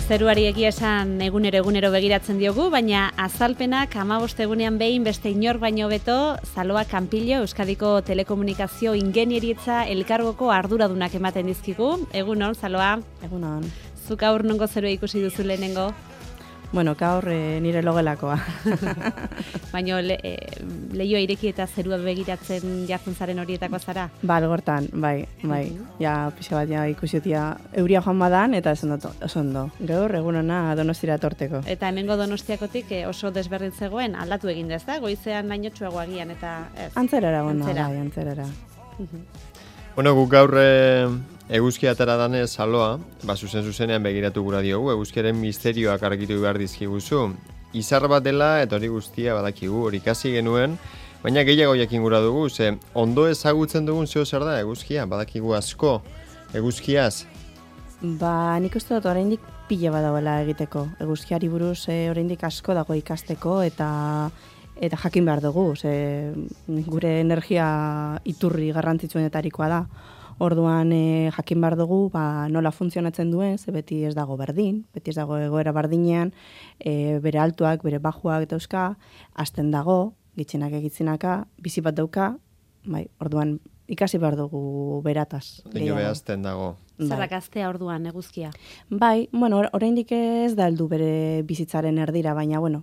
Zeruari egia esan egunero begiratzen diogu, baina azalpenak 15 egunean behin beste inor baino beto, Zaloa Kanpilo, Euskadiko Telekomunikazio Ingenieritza elkargoko arduradunak ematen dizkigu. Egunon, Zaloa. Egunon. Zuk gaur nongo zerua ikusi duzu lehenengo? Bueno, gaur nire logelakoa. Baina lehioa ireki eta zerua begiratzen jartzen zaren horietako zara? Ba, algortan, bai. Ja, pixa bat ja ikusiotia euria joan badan, eta oso ondo. Gaur, egunona Donostira etorteko. Eta hemengo Donostiakotik oso desberdin zegoen, aldatu egin da, ezta? Goizean lainotsuago agian, eta ez? Antzerara gona, bai, antzerara. Bueno, guk gaur eguzkia atera danez Zaloa, zuzenean begiratu gura diogu, eguzkiaren misterioak argitu behar dizkiguzu. Izar bat dela eta hori guztia badakigu, hori ikasi genuen, baina gehiago jakin gura dugu, ze ondo ezagutzen dugun zeo zer da eguzkia, badakigu asko eguzkiaz. Ba, nik uste dut oraindik pila badagoela egiteko. Eguzkiari buruz oraindik asko dago ikasteko eta jakin behar dugu, ze gure energia iturri garrantzitsuenetarikoa da. Orduan jakin behar dugu nola funtzionatzen duen, ze beti ez dago berdin, beti ez dago egoera berdinean, bere altuak, bere bajuak eta euska, hasten dago, gitzenak egitzinaka, bizi bat dauka, orduan ikasi behar dugu berataz. Dino behazten dago. Zerrak aztea orduan eguzkia? Bai, bueno, oraindik ez da heldu bere bizitzaren erdira, baina, bueno,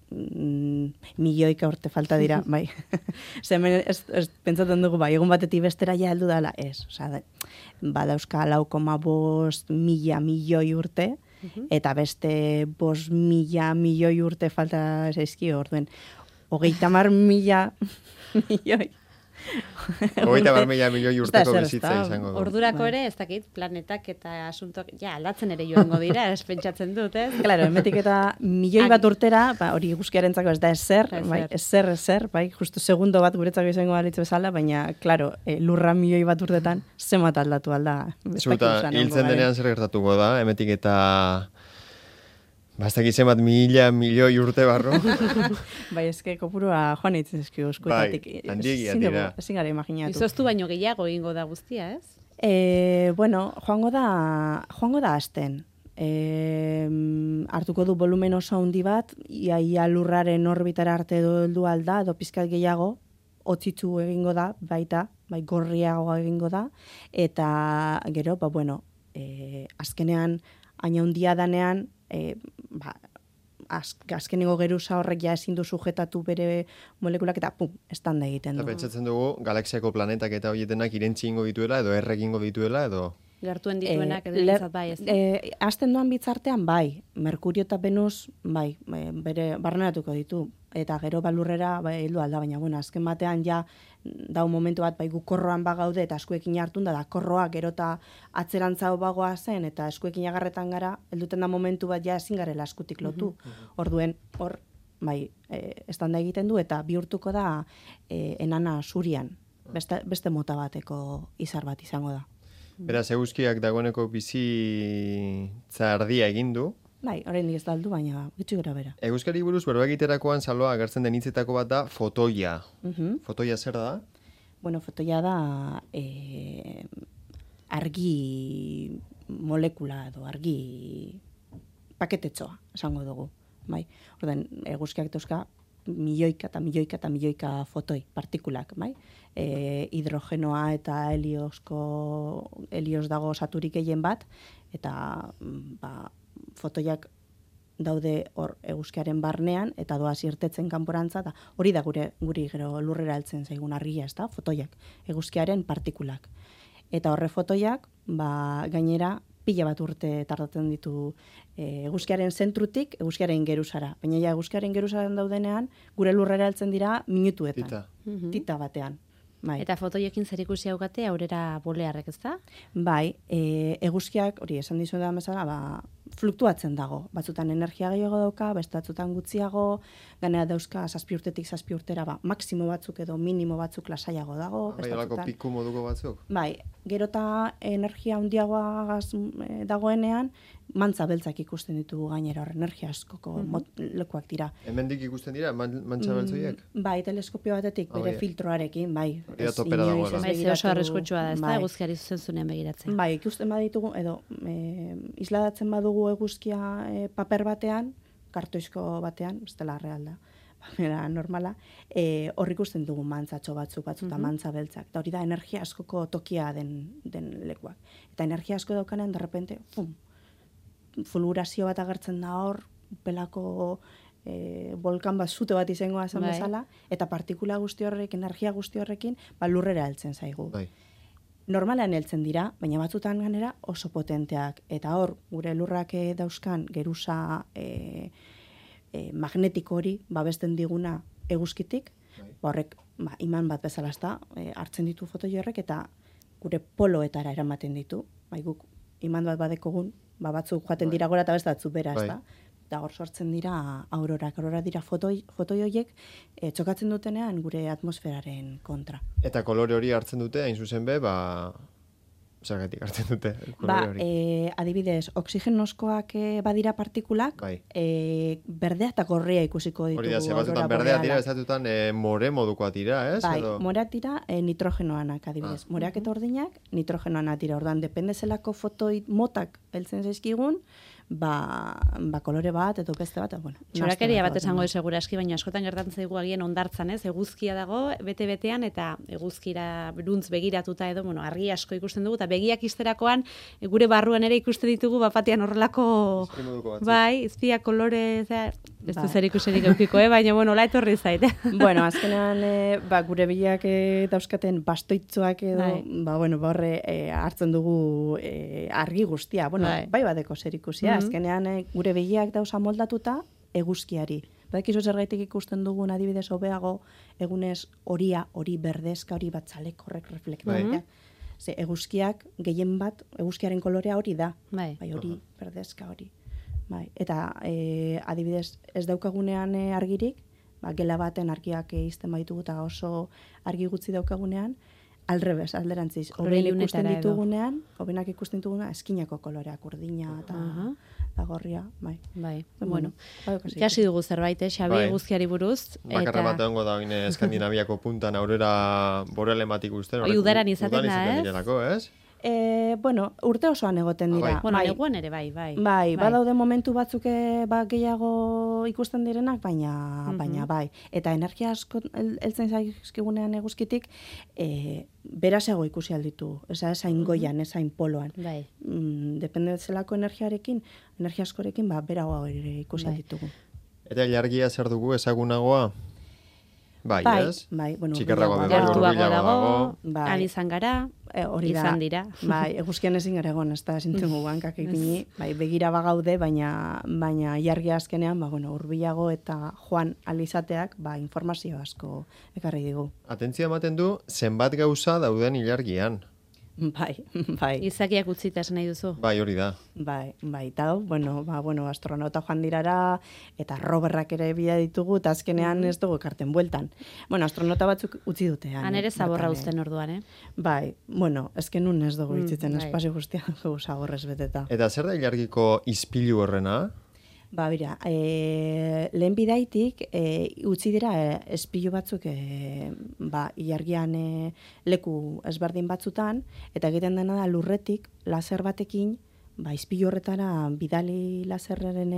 milioika urte falta dira, bai. Hemen pentsatzen dugu, bai, egun batetik bestera ja heldu dela, ez. Osea, badauzka 4,5 milioi urte, eta beste 5.000 milioi urte falta zaizkio, orduen. 30.000 milioi. 30.000 milioi urteko bizitza izango du. Ordurako ere, ez dakit, planetak eta asuntoak, aldatzen ere joango dira, ez pentsatzen dut, ez? Claro, emetik eta milioi bat urtera, hori eguzkiarentzako ez da ezer, bai, justu segundo bat guretzako izango balitzu bezala, baina, claro, lurra milioi bat urtetan, zemat aldatu alda. Zuta, hiltzen denean zer gertatuko da, emetik eta... Bastak izan bat milioi urte barro. Bai, eske kopurua joan eitzen ezkio eskuetatik. Bai, handiegia dira. Ezin gara imaginatu. Izoztu baino gehiago egingo da guztia, ez? Bueno, joango da hasten. Hartuko du volumen oso handi bat, ia lurraren orbitara arte heldu alda, edo pizkat gehiago, hotzitsu egingo da, baita, bai gorriago egingo da, eta gero, bueno, azkenean, aina handia danean, azkenengo geruza horrek ja ezin du sujetatu bere molekulak eta estanda egiten du. Eta pentsatzen dugu, galaxiako planetak eta horietenak irentzi ingo dituela, edo erregingo dituela, edo... Gertuen dituenak edo bintzat bai, ez? Azten duan bitzartean, bai. Merkurio eta Venus, bai, bere barneratuko ditu. Eta gero balurrera, heldu alda, baina, bueno, azken batean ja dau momentu bat, bai, gu korroan bagaude eta eskuekin hartun da korroa gero eta atzerantzao bagoa zen, eta eskuekin agarretan gara, helduten da momentu bat ja ezin garela eskutik lotu. Orduen, hor, bai, estanda egiten du, eta bihurtuko da enana zurian. Beste mota bateko izar bat izango da. Beraz, eguzkiak dagoeneko bizitza ardia egin du. Bai, oraindik ez da aldu, baina gutxi gora bera. Eguzkari buruz berba egiterakoan Zaloa agertzen den hitzetako bat da fotoia. Fotoia zer da? Bueno, fotoia da argi molekula edo argi paketetxoa, esango dugu. Bai, orduan eguzkiak dauzka milioika fotoi, partikulak, bai? Hidrogenoa eta helios dago osaturik gehien bat, eta fotoiak daude hor eguzkiaren barnean, eta doaz irtetzen kanporantza, da hori da guri gero lurrera heltzen zaigun argia, ez da, fotoiak, eguzkiaren partikulak. Eta horre fotoiak, gainera, pila bat urte tardatzen ditu eguzkiaren zentrutik, eguzkiaren geruzara. Baina ja, eguzkiaren geruzaren daudenean, gure lurrera heltzen dira minutuetan. Tita batean. Bai. Eta fotoiekin zer ikusi haugate aurrera bolearrek, ez da? Bai, eguzkiak, hori esan dizu da bezala, fluktuatzen dago. Batzutan energia gehiago dauka, bestatzutan gutxiago, ganera dauzka 7 urtetik 7 urtera, maksimo batzuk edo minimo batzuk lasaiago dago. Bai, olako piku moduko batzuk? Bai, gero eta energia handiagoa dagoenean, mantza beltzak ikusten ditugu gainera, hor energia askoko lekuak dira. Hemendik ikusten dira, mantza beltzoiek? Bai, teleskopio batetik, bere filtroarekin, bai. Eta topera dagoela. Bai, oso arriskutsua da, ez da, eguzkiari zuzen zunean begiratzen. Bai, ikusten baditugu, edo isladatzen badugu dugu eguzkia paper batean, kartoizko batean, ez dela realda, papera normala, hor ikusten dugu mantzatxo batzuta mantza beltzak. Eta hori da energia askoko tokia den lekuak. Eta energia asko daukanean, derrepente, fulgurazio bat agertzen da hor, pelako volkan bat zute bat izango esan bezala, eta partikula guzti horrekin, energia guzti horrekin, lurrera heltzen zaigu. Bai. Normalean heltzen dira, baina batzutan ganera oso potenteak. Eta hor, gure lurrak dauzkan geruza magnetiko hori babesten diguna eguzkitik, horrek iman bat bezala ezta, hartzen ditu fotoi horrek eta gure poloetara eramaten ditu. Guk iman bat badekogun, batzuk joaten dira gora eta beste batzuk bera, ezta. Eta hor sortzen dira aurorak. Aurora dira fotoi horiek txokatzen dutenean gure atmosferaren kontra. Eta kolore hori hartzen dute, hain zuzen be, zergatik hartzen dute kolore hori? Adibidez, oxigenozkoak badira partikulak, berdea eta gorria ikusiko ditugu. Hori da, batzutan berdea dira, bezatutan more modukoa dira, ez? Bai, moreak dira nitrogenoanak, adibidez. Moreak eta ordinak nitrogenoanak dira. Ordan, depende zelako fotoi motak heltzen zaizkigun, kolore bat, edo beste bat, bueno. Txorakeria bat esango seguraski, baina askotan gertatzen zaigu agian hondartzan, ez? Eguzkia dago, bete-betean, eta eguzkira beruntz begiratuta edo, argi asko ikusten dugu, eta begiak izterakoan, gure barruan ere ikusten ditugu, bapatean horrelako, izpia kolore, ez du zer ikuserik eukiko, baina, la etorri zait. Bueno, azkenean, gure begiak dauzkaten bastoitzoak edo, horre hartzen dugu argi guztia, bai badeko zer ikusia, azkenean gure begiak dauza moldatuta eguzkiari. Badakizu zergaitik ikusten dugun adibidez hobeago egunez hori berdezka, hori batzalek horrek reflektatzea. Ze eguzkiak gehien bat, eguzkiaren kolorea hori da. Bai, hori berdezka hori. Eta adibidez ez daukagunean argirik, gela baten argiak izten baitugu eta oso argi gutxi daukagunean, alrebes, alderantziz. Hobenak ikusten ditugunean, eskinako koloreak, urdina eta gorria, bai. Bueno, ikasi dugu zerbait, Xabi, eguzkiari buruz. Bakarra bat egongo da, Eskandinaviako puntan aurrera borele bat ikusten. Udaran izaten da, ez? Urte osoan egoten dira. Neguan ere, bai. Badaude momentu batzuk gehiago ikusten direnak, baina bai. Eta energia asko heltzen zaizkigunean eguzkitik, berasago ikusi alditu. Esain goian, esain poloan. Depende zelako energia askorekin, berago ikusi alditugu. Eta ilargia zer dugu ezagunagoa? Bai, ez? Txikerragoa gertuago dago, han izan gara, izan dira. Eguzkian ezin gara egon, ez da esintzen gu hankak ipini, begira bagaude, baina ilargia azkenean, hurbilago eta joan alizateak, informazio asko ekarri digu. Atentzia ematen du, zenbat gauza dauden ilargian. Bai. Izakiak utzita esan nahi duzu? Bai, hori da. Bai, eta astronauta joan dirara, eta roberrak ere bila ditugu, eta azkenean ez dugu ekarten bueltan. Astronauta batzuk utzi dute. Han ere zaborra uzten orduan, Bai, ezken nun ez dugu itzitzen, espazio guztian dugu zaborrez beteta. Eta zer da ilargiko ispilu horrena? Bira, lehen bidaitik utzi dira espilu batzuk ilargian leku ezberdin batzutan, eta egiten dena da lurretik laser batekin ispilu horretara bidali laserraren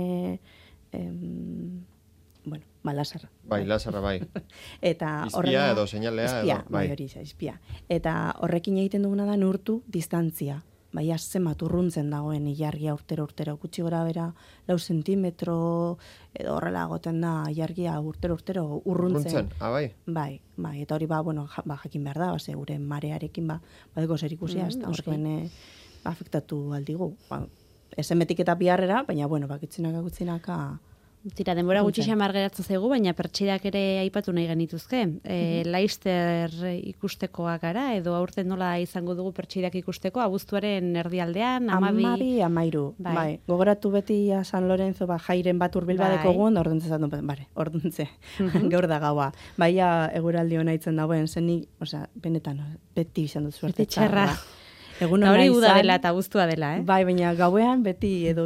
laserra. Bai, laserra, bai. Eta izpia edo seinalea edo. Izpia. Eta horrekin egiten duguna da neurtu distantzia. Zenbat urruntzen dagoen ilargia urtero, gutxi gora bera 4 zentimetro edo horrela egoten da ilargia urtero urruntzen. Bai? Bai, eta hori jakin behar da, gure marearekin badeko zer ikusia, ez da horren afektatu aldigu. Esemetik eta biharrera, baina bakitzinaka Tira, denbora gutxi xamar geratzen zaigu, baina pertsidak ere aipatu nahi genituzke. Laister ikustekoak gara, edo aurten nola izango dugu pertsidak ikusteko, abuztuaren erdialdean, 12, 13. Bai. Gogoratu beti San Lorenzo jairen bat hurbil badeko gun, orduntze. Gaur da gaua. Baina eguraldi hona itzen dagoen, zenik, benetan, beti izan dut suerte txarra. Hori uda dela eta abuztua dela, Bai, baina gauean beti edo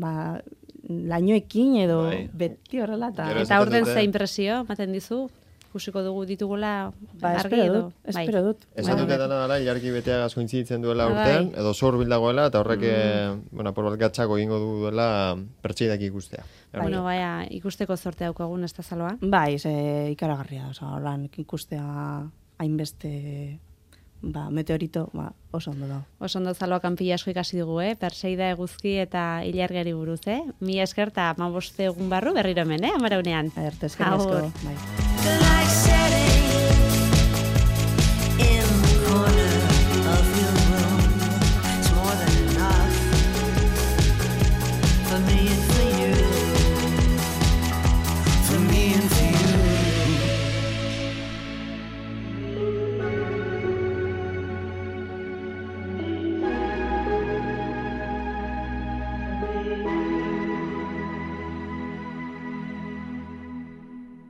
lainoekin edo beti horrela. Eta orden ze impresio, maten dizu? ikusiko ditugula argi espero edo. dut, espero dut. Esan dute dana dela, ilargi betea gazko intzitzen duela urtean, edo zor bildagoela, eta horrek, apur bat gatxako egingo duela pertseidak ikustea. Bueno, ikusteko zorte daukagun ez da Saloa. Bai, ikaragarria, holan ikustea hainbeste meteorito, oso ondo da. Oso ondo Saloa kanpila asko ikasi dugu, Perseida, eguzki eta ilargiari buruz, Mi esker eta 15 egun barru berriro hemen, Amaraunean. Erte eskerrezko, bai.